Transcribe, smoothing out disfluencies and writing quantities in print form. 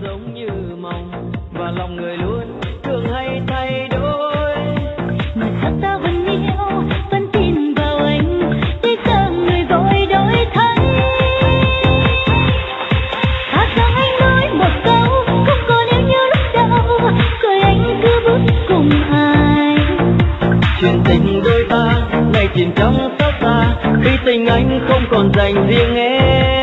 giống như mộng và lòng người luôn thường hay thay đổi. Mà sao ta vẫn yêu, vẫn tin vào anh, để giờ người vội đổi thay. Thà rằng anh nói một câu, không còn yêu như lúc đầu, rồi anh cứ bước cùng ai. Chuyện tình đôi ta ngày chìm trong xót xa, khi tình anh không còn dành riêng em.